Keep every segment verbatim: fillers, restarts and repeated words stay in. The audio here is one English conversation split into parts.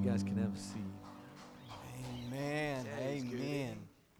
guys can have a seat. Amen. Amen.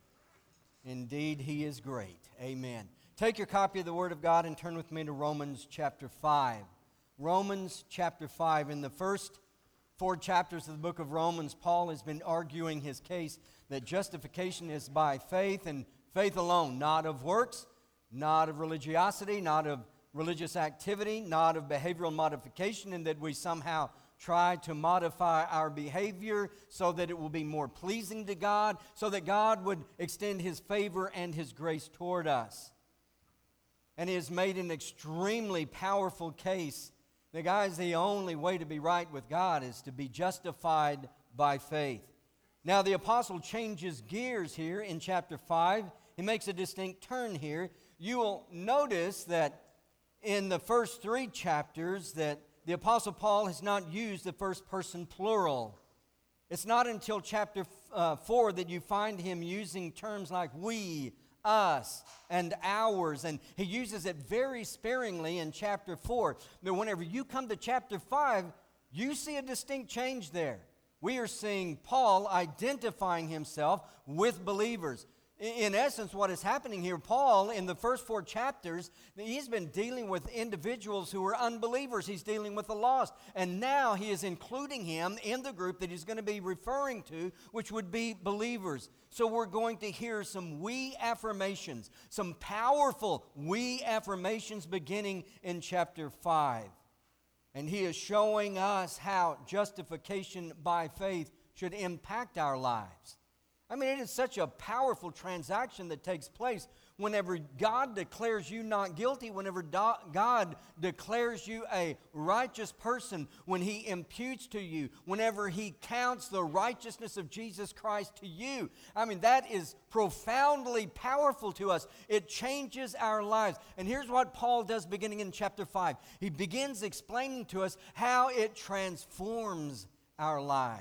Indeed, He is great. Amen. Take your copy of the Word of God and turn with me to Romans chapter five. Romans chapter five. In the first four chapters of the book of Romans, Paul has been arguing his case that justification is by faith and faith alone, not of works, not of religiosity, not of religious activity, not of behavioral modification, and that we somehow try to modify our behavior so that it will be more pleasing to God, so that God would extend His favor and His grace toward us. And He has made an extremely powerful case that, guys, the only way to be right with God is to be justified by faith. Now, the apostle changes gears here in chapter five. He makes a distinct turn here. You will notice that in the first three chapters that the Apostle Paul has not used the first person plural. It's not until chapter uh, four that you find him using terms like we, us, and ours. And he uses it very sparingly in chapter four. But whenever you come to chapter five, you see a distinct change there. We are seeing Paul identifying himself with believers. In essence, what is happening here, Paul, in the first four chapters, he's been dealing with individuals who are unbelievers. He's dealing with the lost. And now he is including him in the group that he's going to be referring to, which would be believers. So we're going to hear some we affirmations, some powerful we affirmations beginning in chapter five. And he is showing us how justification by faith should impact our lives. I mean, it is such a powerful transaction that takes place whenever God declares you not guilty, whenever do- God declares you a righteous person, when He imputes to you, whenever He counts the righteousness of Jesus Christ to you. I mean, that is profoundly powerful to us. It changes our lives. And here's what Paul does beginning in chapter five. He begins explaining to us how it transforms our lives.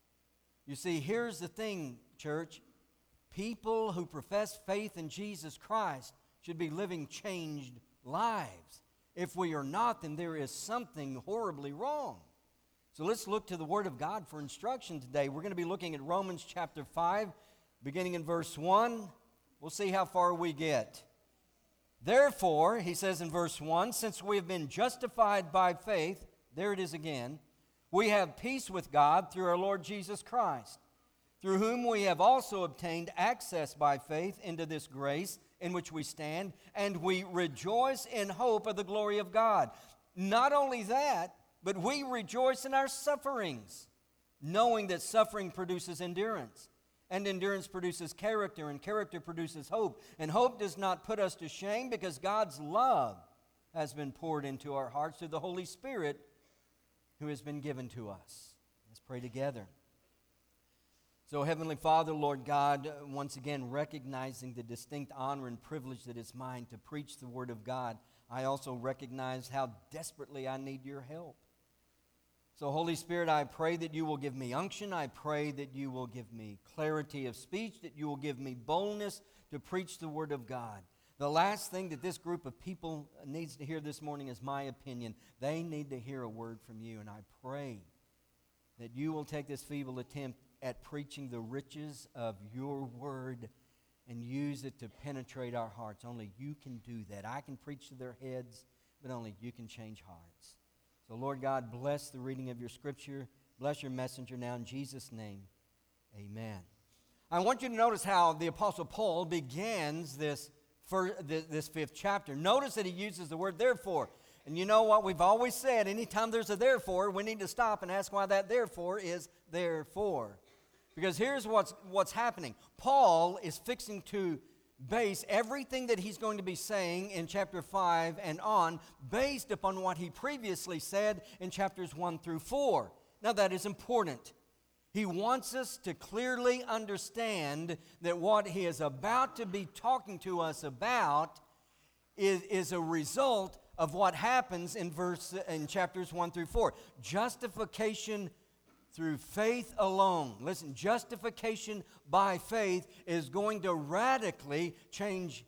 You see, here's the thing, church. People who profess faith in Jesus Christ should be living changed lives. If we are not, then there is something horribly wrong. So let's look to the Word of God for instruction today. We're going to be looking at Romans chapter five, beginning in verse one. We'll see how far we get. Therefore, he says in verse one, since we have been justified by faith, there it is again, we have peace with God through our Lord Jesus Christ, through whom we have also obtained access by faith into this grace in which we stand, and we rejoice in hope of the glory of God. Not only that, but we rejoice in our sufferings, knowing that suffering produces endurance, and endurance produces character, and character produces hope. And hope does not put us to shame, because God's love has been poured into our hearts through the Holy Spirit who has been given to us. Let's pray together. So, Heavenly Father, Lord God, once again recognizing the distinct honor and privilege that is mine to preach the Word of God, I also recognize how desperately I need your help. So, Holy Spirit, I pray that you will give me unction. I pray that you will give me clarity of speech, that you will give me boldness to preach the Word of God. The last thing that this group of people needs to hear this morning is my opinion. They need to hear a word from you, and I pray that you will take this feeble attempt at preaching the riches of your word and use it to penetrate our hearts. Only you can do that. I can preach to their heads, but only you can change hearts. So, Lord God, bless the reading of your scripture. Bless your messenger now in Jesus' name. Amen. I want you to notice how the Apostle Paul begins this, for, this, this fifth chapter. Notice that he uses the word therefore. And you know what we've always said, anytime there's a therefore, we need to stop and ask why that therefore is therefore. Because here's what's, what's happening. Paul is fixing to base everything that he's going to be saying in chapter five and on based upon what he previously said in chapters one through four. Now that is important. He wants us to clearly understand that what he is about to be talking to us about is, is a result of what happens in verse in chapters one through four. Justification through faith alone. Listen, justification by faith is going to radically change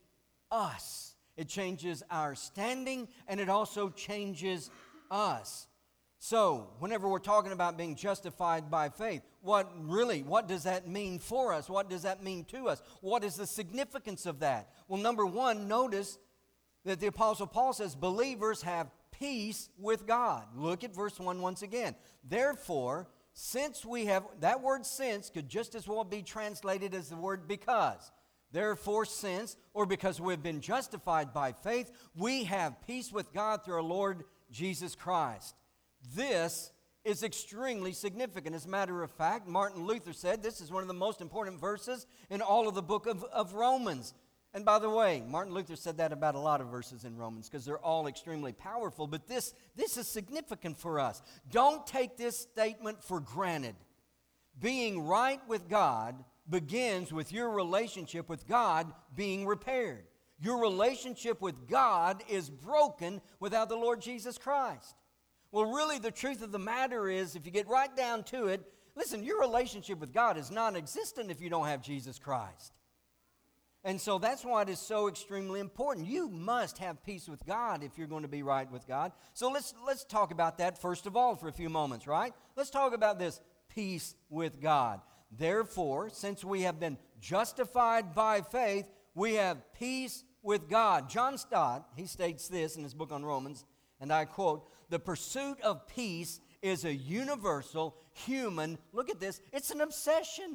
us. It changes our standing, and it also changes us. So, whenever we're talking about being justified by faith, what really, what does that mean for us? What does that mean to us? What is the significance of that? Well, number one, notice that the Apostle Paul says believers have peace with God. Look at verse one once again. Therefore, since we have, that word since could just as well be translated as the word because. Therefore, since, or because we've been justified by faith, we have peace with God through our Lord Jesus Christ. This is extremely significant. As a matter of fact, Martin Luther said this is one of the most important verses in all of the book of, of Romans. And by the way, Martin Luther said that about a lot of verses in Romans because they're all extremely powerful. But this, this is significant for us. Don't take this statement for granted. Being right with God begins with your relationship with God being repaired. Your relationship with God is broken without the Lord Jesus Christ. Well, really, the truth of the matter is, if you get right down to it, listen, your relationship with God is non-existent if you don't have Jesus Christ. And so that's why it is so extremely important. You must have peace with God if you're going to be right with God. So let's, let's talk about that first of all for a few moments, right? Let's talk about this peace with God. Therefore, since we have been justified by faith, we have peace with God. John Stott, he states this in his book on Romans, and I quote, "The pursuit of peace is a universal, human," look at this, it's an obsession.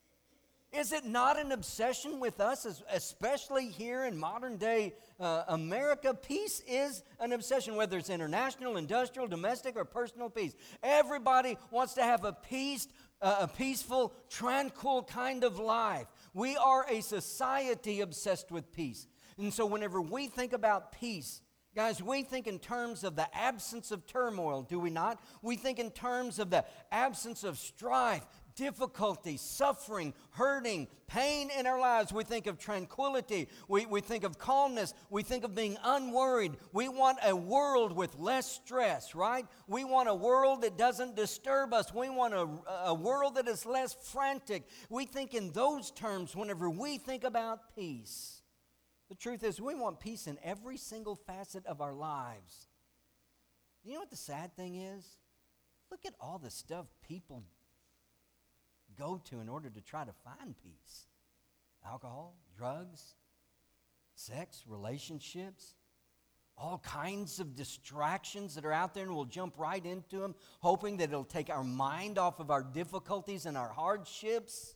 Is it not an obsession with us, especially here in modern day uh, America? Peace is an obsession, whether it's international, industrial, domestic, or personal peace. Everybody wants to have a peace, uh, a peaceful, tranquil kind of life. We are a society obsessed with peace. And so whenever we think about peace, guys, we think in terms of the absence of turmoil, do we not? We think in terms of the absence of strife, difficulty, suffering, hurting, pain in our lives. We think of tranquility. We, we think of calmness. We think of being unworried. We want a world with less stress, right? We want a world that doesn't disturb us. We want a, a world that is less frantic. We think in those terms whenever we think about peace. The truth is, we want peace in every single facet of our lives. You know what the sad thing is? Look at all the stuff people go to in order to try to find peace. Alcohol, drugs, sex, relationships, all kinds of distractions that are out there, and we'll jump right into them, hoping that it'll take our mind off of our difficulties and our hardships.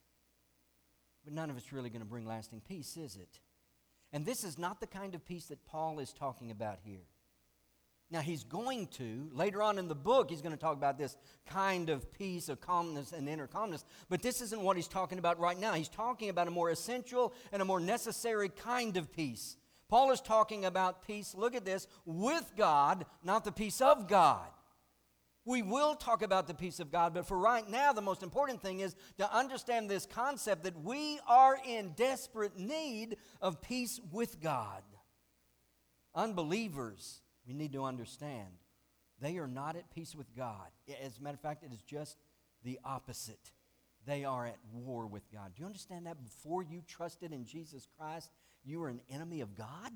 But none of it's really going to bring lasting peace, is it? And this is not the kind of peace that Paul is talking about here. Now, he's going to, later on in the book, he's going to talk about this kind of peace, of calmness and inner calmness. But this isn't what he's talking about right now. He's talking about a more essential and a more necessary kind of peace. Paul is talking about peace, look at this, with God, not the peace of God. We will talk about the peace of God, but for right now, the most important thing is to understand this concept that we are in desperate need of peace with God. Unbelievers, we need to understand, they are not at peace with God. As a matter of fact, it is just the opposite. They are at war with God. Do you understand that? Before you trusted in Jesus Christ, you were an enemy of God?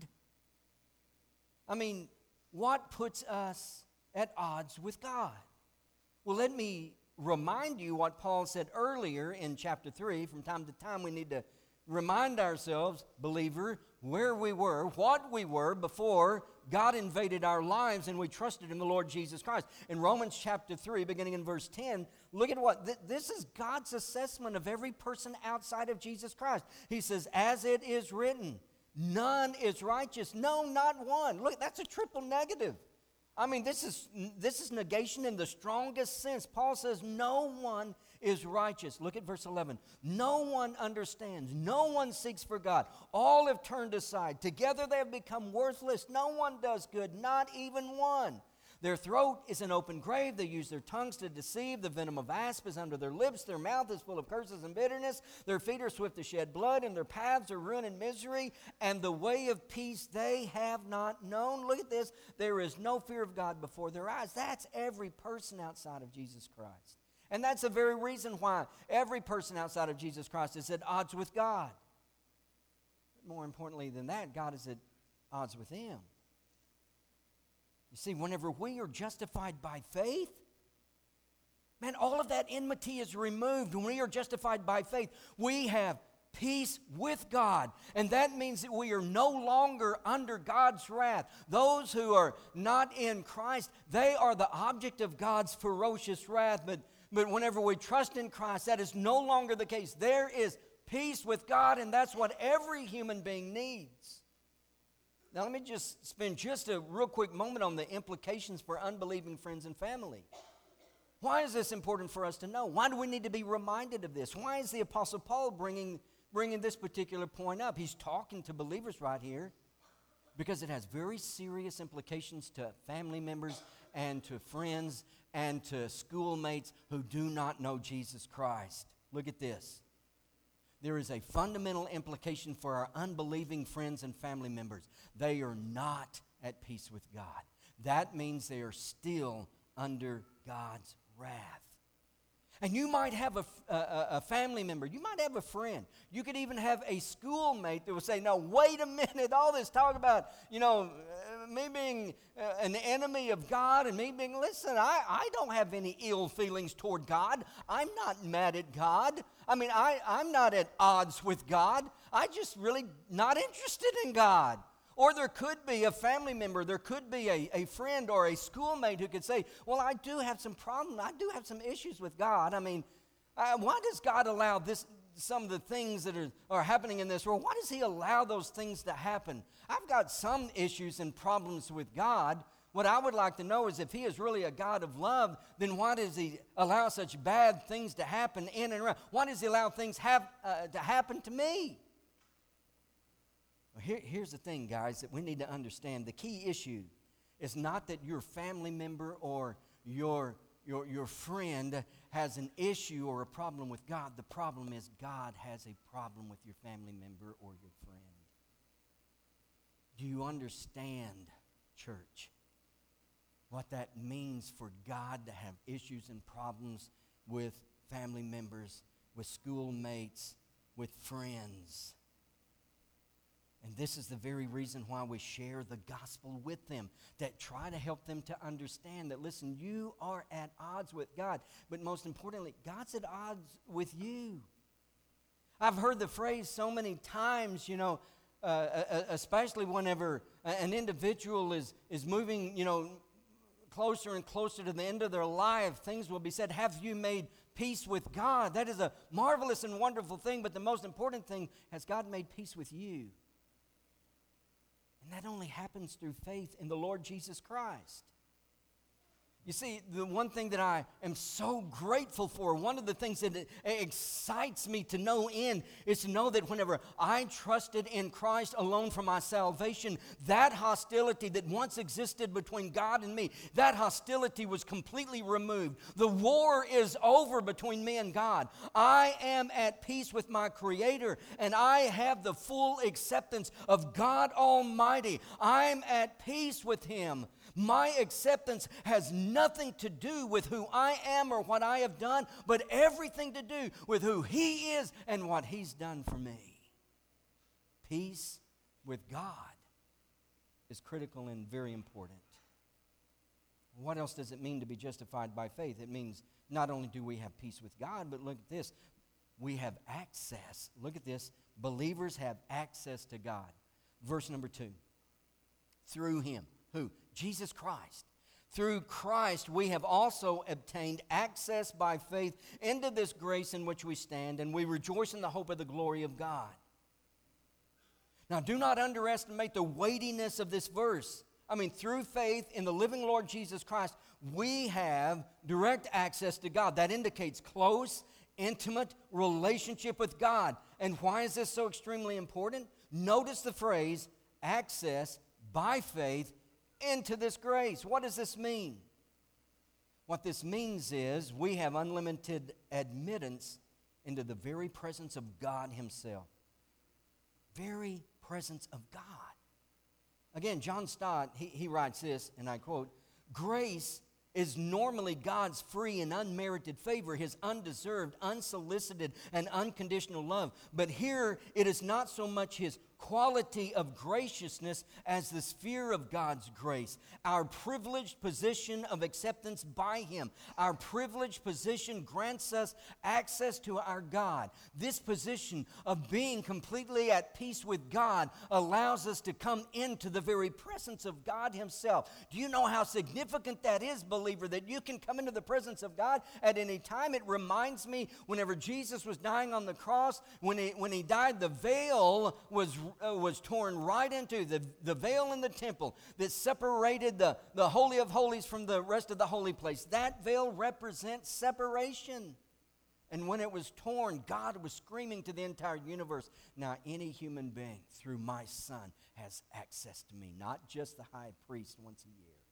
I mean, what puts us at odds with God? Well, let me remind you what Paul said earlier in chapter three. From time to time, we need to remind ourselves, believer, where we were, what we were before God invaded our lives and we trusted in the Lord Jesus Christ. In Romans chapter three, beginning in verse ten, look at what, th- this is God's assessment of every person outside of Jesus Christ. He says, as it is written, none is righteous, no, not one. Look, that's a triple negative. I mean, this is this is negation in the strongest sense. Paul says no one is righteous. Look at verse eleven. No one understands. No one seeks for God. All have turned aside. Together they have become worthless. No one does good, not even one. Their throat is an open grave. They use their tongues to deceive. The venom of asp is under their lips. Their mouth is full of curses and bitterness. Their feet are swift to shed blood, and their paths are ruin and misery. And the way of peace they have not known. Look at this. There is no fear of God before their eyes. That's every person outside of Jesus Christ. And that's the very reason why every person outside of Jesus Christ is at odds with God. But more importantly than that, God is at odds with them. You see, whenever we are justified by faith, man, all of that enmity is removed. When we are justified by faith, we have peace with God. And that means that we are no longer under God's wrath. Those who are not in Christ, they are the object of God's ferocious wrath. But, but whenever we trust in Christ, that is no longer the case. There is peace with God, and that's what every human being needs. Now, let me just spend just a real quick moment on the implications for unbelieving friends and family. Why is this important for us to know? Why do we need to be reminded of this? Why is the Apostle Paul bringing, bringing this particular point up? He's talking to believers right here because it has very serious implications to family members and to friends and to schoolmates who do not know Jesus Christ. Look at this. There is a fundamental implication for our unbelieving friends and family members. They are not at peace with God. That means they are still under God's wrath. And you might have a, a, a family member, you might have a friend, you could even have a schoolmate that will say, no, wait a minute, all this talk about, you know, uh, me being uh, an enemy of God and me being, listen, I, I don't have any ill feelings toward God. I'm not mad at God. I mean, I, I'm not at odds with God. I just really not interested in God. Or there could be a family member, there could be a, a friend or a schoolmate who could say, well, I do have some problems, I do have some issues with God. I mean, uh, why does God allow this, some of the things that are, are happening in this world? Why does He allow those things to happen? I've got some issues and problems with God. What I would like to know is if He is really a God of love, then why does He allow such bad things to happen in and around? Why does He allow things have, uh, to happen to me? Well, here, here's the thing, guys, that we need to understand. The key issue is not that your family member or your, your, your friend has an issue or a problem with God. The problem is God has a problem with your family member or your friend. Do you understand, church, what that means for God to have issues and problems with family members, with schoolmates, with friends? And this is the very reason why we share the gospel with them, that try to help them to understand that, listen, you are at odds with God, but most importantly, God's at odds with you. I've heard the phrase so many times, you know, uh, especially whenever an individual is, is moving, you know, closer and closer to the end of their life, things will be said, have you made peace with God? That is a marvelous and wonderful thing, but the most important thing, has God made peace with you? And that only happens through faith in the Lord Jesus Christ. You see, the one thing that I am so grateful for, one of the things that excites me to no end, is to know that whenever I trusted in Christ alone for my salvation, that hostility that once existed between God and me, that hostility was completely removed. The war is over between me and God. I am at peace with my Creator, and I have the full acceptance of God Almighty. I'm at peace with Him. My acceptance has nothing to do with who I am or what I have done, but everything to do with who He is and what He's done for me. Peace with God is critical and very important. What else does it mean to be justified by faith? It means not only do we have peace with God, but look at this. We have access. Look at this. Believers have access to God. Verse number two. Through Him. Who? Jesus Christ. Through Christ, we have also obtained access by faith into this grace in which we stand, and we rejoice in the hope of the glory of God. Now, do not underestimate the weightiness of this verse. I mean, through faith in the living Lord Jesus Christ, we have direct access to God. That indicates close, intimate relationship with God. And why is this so extremely important? Notice the phrase, access by faith into this grace. What does this mean? What this means is we have unlimited admittance into the very presence of God Himself. Very presence of God. Again, John Stott, he, he writes this, and I quote, grace is normally God's free and unmerited favor, His undeserved, unsolicited, and unconditional love. But here it is not so much His quality of graciousness as the sphere of God's grace, our privileged position of acceptance by Him. Our privileged position grants us access to our God. This position of being completely at peace with God allows us to come into the very presence of God Himself. Do you know how significant that is, believer, that you can come into the presence of God at any time? It reminds me whenever Jesus was dying on the cross, when he, when he died, the veil was Uh, was torn right into the, the veil in the temple that separated the, the Holy of Holies from the rest of the holy place. That veil represents separation. And when it was torn, God was screaming to the entire universe, now any human being through my Son has access to me, not just the high priest once a year.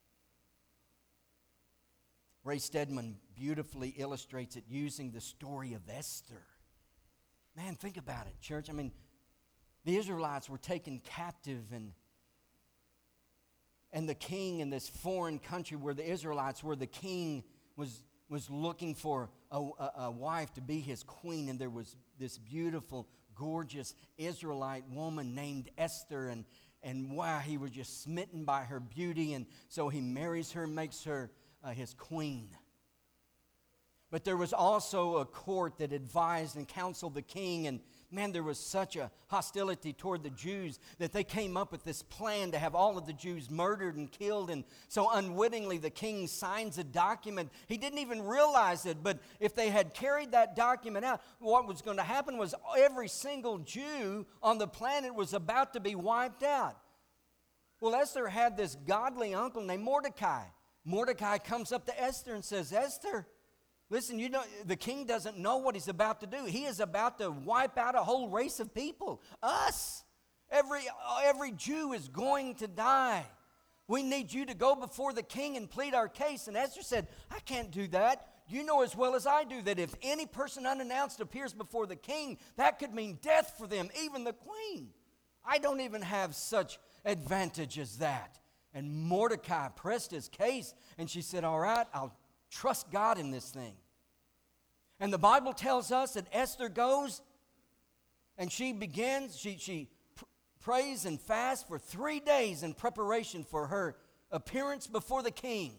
Ray Stedman beautifully illustrates it using the story of Esther. Man, think about it, church. I mean, the Israelites were taken captive, and, and the king in this foreign country where the Israelites were, the king was, was looking for a, a, a wife to be his queen, and there was this beautiful, gorgeous Israelite woman named Esther, and, and wow, he was just smitten by her beauty, and so he marries her, makes her uh, his queen. But there was also a court that advised and counseled the king, and man, there was such a hostility toward the Jews that they came up with this plan to have all of the Jews murdered and killed. And so unwittingly, the king signs a document. He didn't even realize it, but if they had carried that document out, what was going to happen was every single Jew on the planet was about to be wiped out. Well, Esther had this godly uncle named Mordecai. Mordecai comes up to Esther and says, Esther, listen, you know, the king doesn't know what he's about to do. He is about to wipe out a whole race of people. Us. Every, every Jew is going to die. We need you to go before the king and plead our case. And Esther said, I can't do that. You know as well as I do that if any person unannounced appears before the king, that could mean death for them, even the queen. I don't even have such advantage as that. And Mordecai pressed his case, and she said, all right, I'll trust God in this thing. And the Bible tells us that Esther goes and she begins, she, she pr- prays and fasts for three days in preparation for her appearance before the king.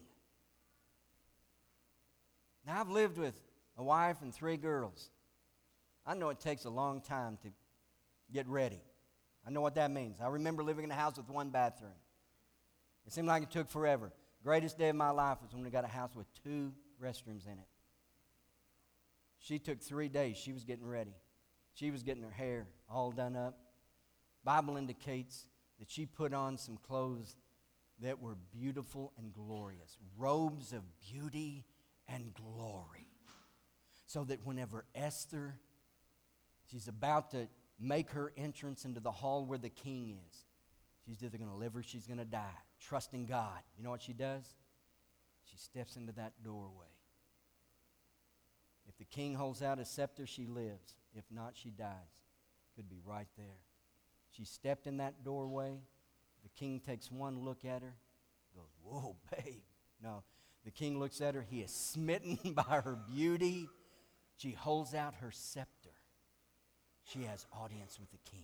Now, I've lived with a wife and three girls. I know it takes a long time to get ready. I know what that means. I remember living in a house with one bathroom. It seemed like it took forever. Greatest day of my life was when we got a house with two restrooms in it. She took three days. She was getting ready. She was getting her hair all done up. Bible indicates that she put on some clothes that were beautiful and glorious. Robes of beauty and glory. So that whenever Esther, she's about to make her entrance into the hall where the king is, she's either going to live or she's going to die. Trusting God. You know what she does? She steps into that doorway. If the king holds out a scepter, she lives. If not, she dies. Could be right there. She stepped in that doorway. The king takes one look at her, goes, whoa, babe. No, the king looks at her. He is smitten by her beauty. She holds out her scepter. She has audience with the king.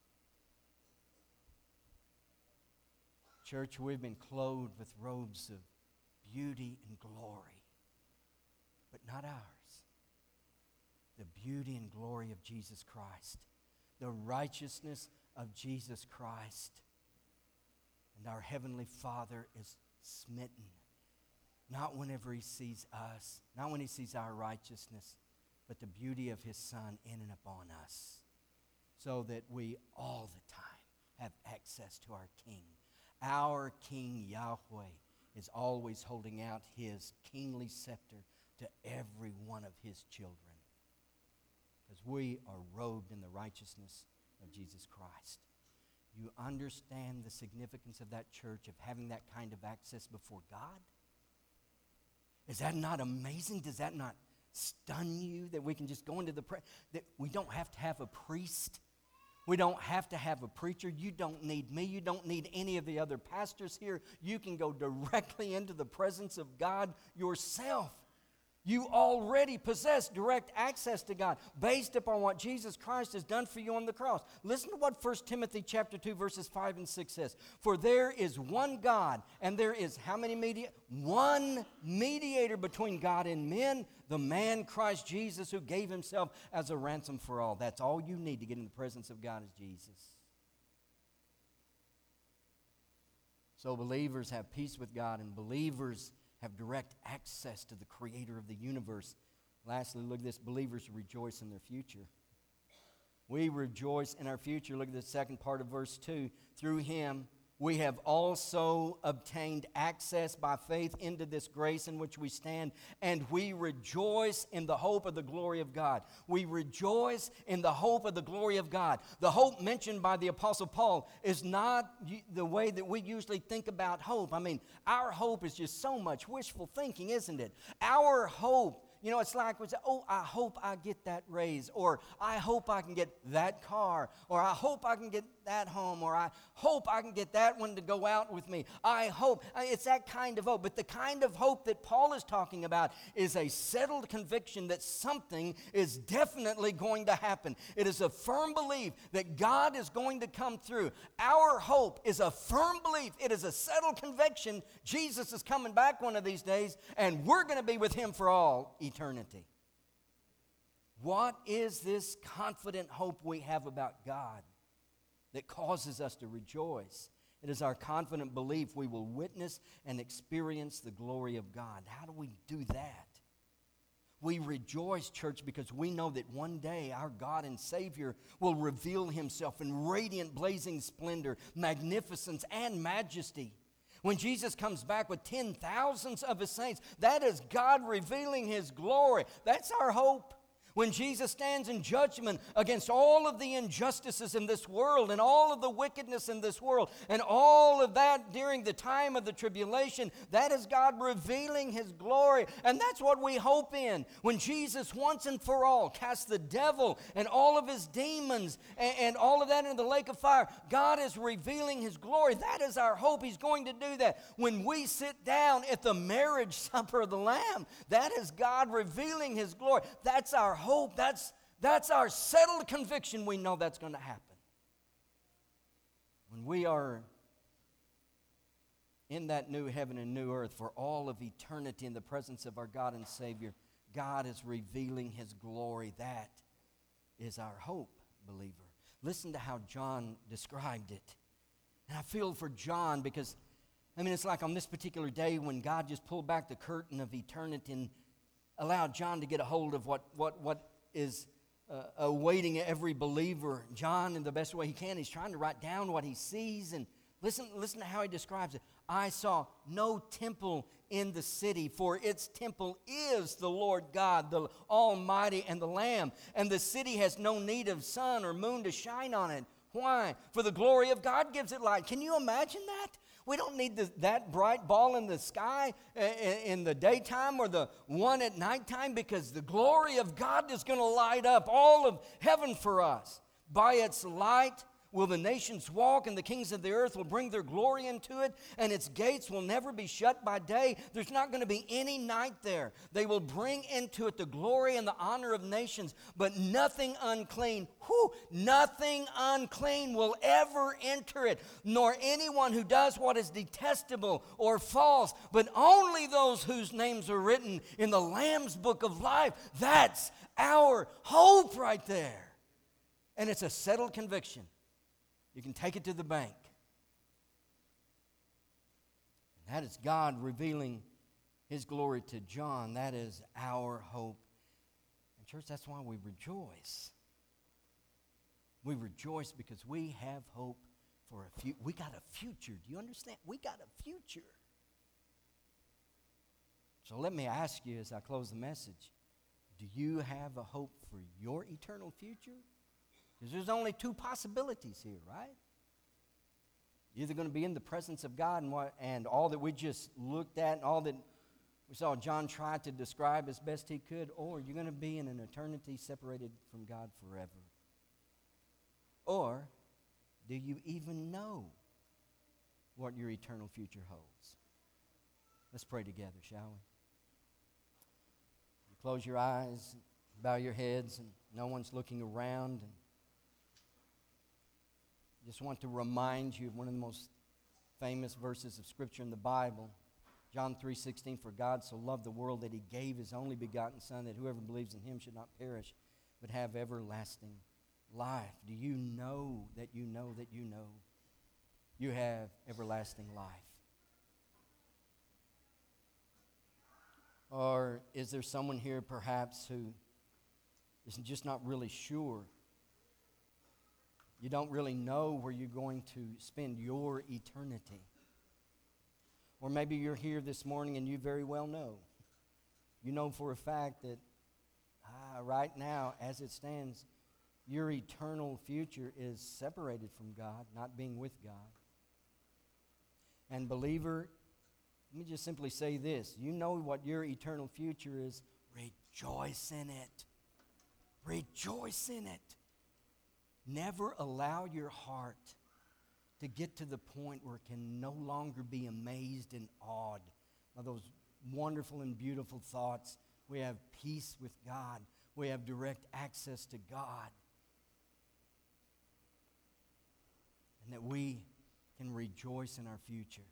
Church, we've been clothed with robes of beauty and glory, but not ours. The beauty and glory of Jesus Christ, the righteousness of Jesus Christ. And our Heavenly Father is smitten, not whenever He sees us, not when He sees our righteousness, but the beauty of His Son in and upon us, so that we all the time have access to our King. Our King Yahweh is always holding out His kingly scepter to every one of His children, because we are robed in the righteousness of Jesus Christ. You understand the significance of that, church, of having that kind of access before God? Is that not amazing? Does that not stun you that we can just go into the prayer? That we don't have to have a priest. We don't have to have a preacher. You don't need me. You don't need any of the other pastors here. You can go directly into the presence of God yourself. You already possess direct access to God based upon what Jesus Christ has done for you on the cross. Listen to what First Timothy chapter two, verses five and six says. For there is one God, and there is how many media? One mediator between God and men, the man Christ Jesus, who gave himself as a ransom for all. That's all you need to get in the presence of God is Jesus. So believers have peace with God, and believers have direct access to the Creator of the universe. Lastly, look at this. Believers rejoice in their future. We rejoice in our future. Look at the second part of verse two. Through Him, we have also obtained access by faith into this grace in which we stand, and we rejoice in the hope of the glory of God. We rejoice in the hope of the glory of God. The hope mentioned by the Apostle Paul is not the way that we usually think about hope. I mean, our hope is just so much wishful thinking, isn't it? Our hope, you know, it's like we say, oh, I hope I get that raise, or I hope I can get that car, or I hope I can get that home, or I hope I can get that one to go out with me. I hope. It's that kind of hope. But the kind of hope that Paul is talking about is a settled conviction that something is definitely going to happen. It is a firm belief that God is going to come through. Our hope is a firm belief. It is a settled conviction Jesus is coming back one of these days, and we're going to be with Him for all eternity. What is this confident hope we have about God that causes us to rejoice? It is our confident belief we will witness and experience the glory of God. How do we do that? We rejoice, church, because we know that one day our God and Savior will reveal Himself in radiant, blazing splendor, magnificence, and majesty. When Jesus comes back with ten thousands of His saints, that is God revealing His glory. That's our hope. When Jesus stands in judgment against all of the injustices in this world and all of the wickedness in this world and all of that during the time of the tribulation, that is God revealing His glory. And that's what we hope in. When Jesus once and for all casts the devil and all of his demons and, and all of that into the lake of fire, God is revealing His glory. That is our hope. He's going to do that. When we sit down at the marriage supper of the Lamb, that is God revealing His glory. That's our hope. Hope, that's, that's our settled conviction. We know that's going to happen. When we are in that new heaven and new earth for all of eternity in the presence of our God and Savior, God is revealing His glory. That is our hope, believer. Listen to how John described it. And I feel for John because, I mean, it's like on this particular day when God just pulled back the curtain of eternity and allowed John to get a hold of what, what, what is uh, awaiting every believer. John, in the best way he can, he's trying to write down what he sees. And listen, listen to how he describes it. I saw no temple in the city, for its temple is the Lord God, the Almighty, and the Lamb. And the city has no need of sun or moon to shine on it. Why? For the glory of God gives it light. Can you imagine that? We don't need the, that bright ball in the sky in the daytime or the one at nighttime, because the glory of God is going to light up all of heaven for us. By its light will the nations walk, and the kings of the earth will bring their glory into it, and its gates will never be shut by day. There's not going to be any night there. They will bring into it the glory and the honor of nations, but nothing unclean, whew, nothing unclean will ever enter it, nor anyone who does what is detestable or false, but only those whose names are written in the Lamb's book of life. That's our hope right there. And it's a settled conviction. You can take it to the bank. And that is God revealing His glory to John. That is our hope. And church, that's why we rejoice. We rejoice because we have hope for a future. We got a future. Do you understand? We got a future. So let me ask you as I close the message, do you have a hope for your eternal future? Because there's only two possibilities here, right? You're either going to be in the presence of God and, what, and all that we just looked at and all that we saw John try to describe as best he could, or you're going to be in an eternity separated from God forever. Or do you even know what your eternal future holds? Let's pray together, shall we? close your eyes, bow your heads, and no one's looking around. And just want to remind you of one of the most famous verses of Scripture in the Bible. John three sixteen, for God so loved the world that He gave His only begotten Son, that whoever believes in Him should not perish, but have everlasting life. Do you know that you know that you know you have everlasting life? Or is there someone here perhaps who is just not really sure? You don't really know where you're going to spend your eternity. Or maybe you're here this morning and you very well know. You know for a fact that ah, right now, as it stands, your eternal future is separated from God, not being with God. And believer, let me just simply say this. You know what your eternal future is. Rejoice in it. Rejoice in it. Never allow your heart to get to the point where it can no longer be amazed and awed by those wonderful and beautiful thoughts. We have peace with God. We have direct access to God. And that we can rejoice in our future.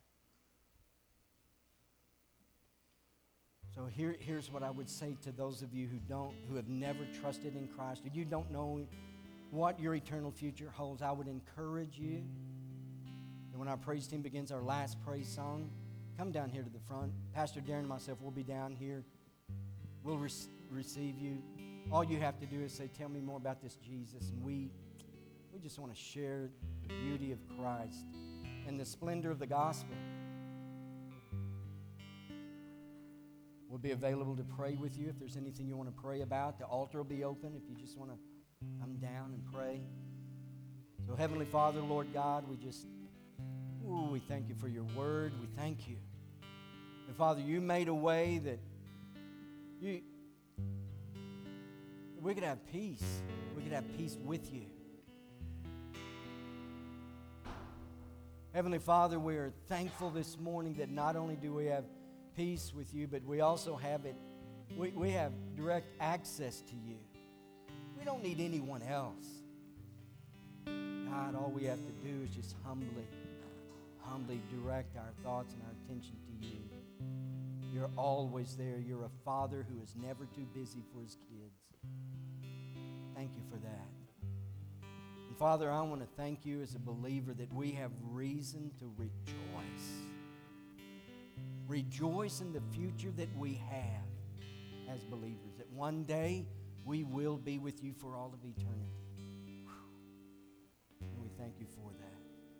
So here, here's what I would say to those of you who don't, who have never trusted in Christ, or you don't know what your eternal future holds. I would encourage you that when our praise team begins our last praise song, come down here to the front. Pastor Darren and myself will be down here. We'll re- receive you. All you have to do is say, tell me more about this Jesus. And we, we just want to share the beauty of Christ and the splendor of the gospel. We'll be available to pray with you if there's anything you want to pray about. The altar will be open if you just want to come down and pray. So Heavenly Father, Lord God, we just, ooh, we thank you for your word. We thank you. And Father, you made a way that you, we could have peace. We could have peace with you. Heavenly Father, we are thankful this morning that not only do we have peace with you, but we also have it, we, we have direct access to you. We don't need anyone else. God, all we have to do is just humbly, humbly direct our thoughts and our attention to you. You're always there. You're a father who is never too busy for his kids. Thank you for that. And Father, I want to thank you as a believer that we have reason to rejoice. Rejoice in the future that we have as believers, that one day we will be with you for all of eternity. And we thank you for that.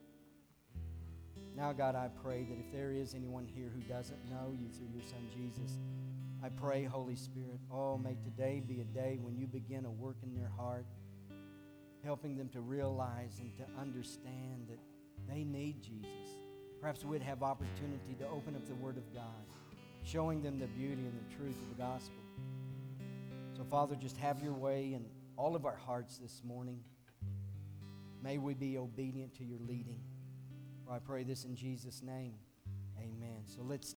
Now, God, I pray that if there is anyone here who doesn't know you through your Son Jesus, I pray, Holy Spirit, oh, may today be a day when you begin a work in their heart, helping them to realize and to understand that they need Jesus. Perhaps we'd have opportunity to open up the Word of God, showing them the beauty and the truth of the gospel. So, Father, just have your way in all of our hearts this morning. May we be obedient to your leading. For I pray this in Jesus' name. Amen. So let's